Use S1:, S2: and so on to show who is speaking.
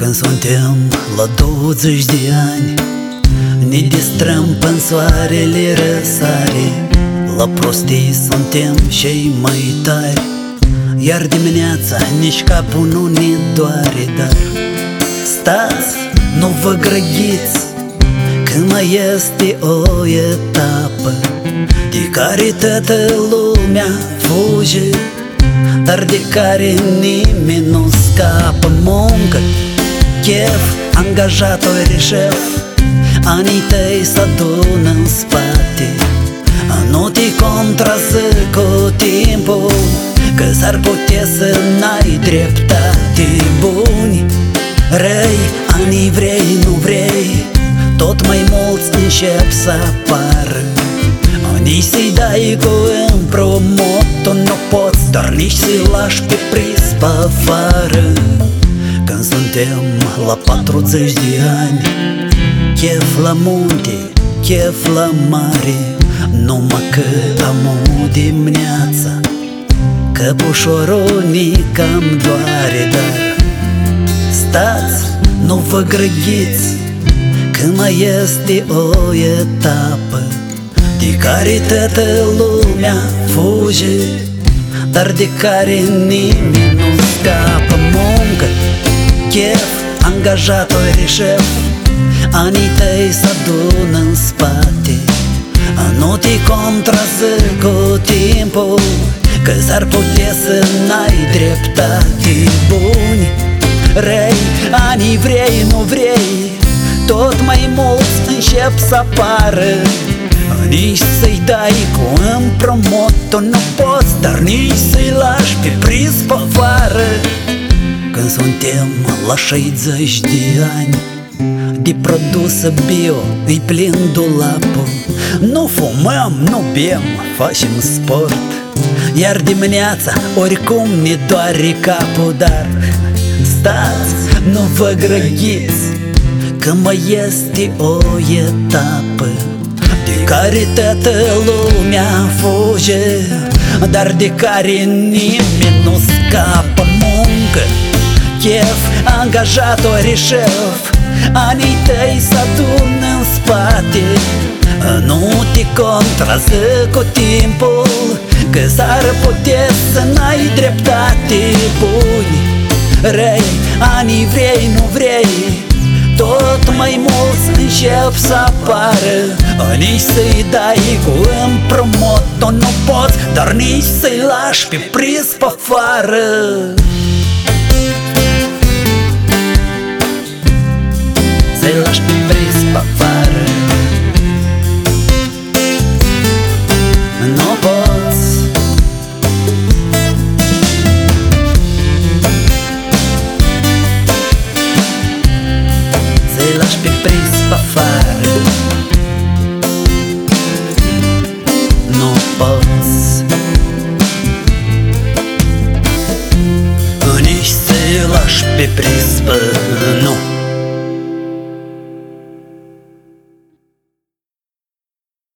S1: Când suntem la 20 de ani, ne distrăm până soarele răsare. La prostii suntem cei mai tari, iar dimineața nici capul nu ne doare. Dar stați, nu vă grăbiți, că mai este o etapă de care toată lumea fuge, dar de care nimeni nu scapă. Muncă, chef, angajatori, șef, anii tăi s-adună în spate. Nu te contrazic cu timpul, că s-ar putea să n-ai dreptate. Buni, răi, anii vrei, nu vrei, tot mai mulți încep să apară. Nici să-i dai cu împrumutul nu poți, dar nici să-i lași pe prispă afară. Când suntem la 40 de ani, chef la munte, chef la mare, numai că am o dimineața, căpușorul ni cam doare. Dar stați, nu vă grăbiți, că mai este o etapă de care toată lumea fuge, dar de care nimeni nu scapă. Muncă, chef, angajatori, șef, anii tăi s-adună în spate. Nu te contrazic cu timpul, că s-ar putea să n-ai dreptate. Buni, răi, anii vrei, nu vrei, tot mai mulți încep să apară. Nici să-i dai cu împrumutul nu poți, dar nici să-i lași pe prispă afară. Când suntem la 60 de ani, de produse bio îi plin dulapul. Nu fumăm, nu bem, facem sport, iar dimineața oricum ne doare capul. Dar stați, nu vă grăbiți, că mai este o etapă de care toată lumea fuge, dar de care nimeni nu scapă. Muncă, chef, angajatori, șef, anii tăi s-adună în spate. Nu te contrazic cu timpul, că s-ar putea să n-ai dreptate. Buni, răi, anii vrei, nu vrei, tot mai mulți încep să apară. Nici să-i dai cu împrumutul nu poți, dar nici să-i lași pe prispă afară. Să-i lași pe prispă afară, nu poți. Să-i lași pe prispă afară, nu poți. Nici să-i lași pe prispă, nu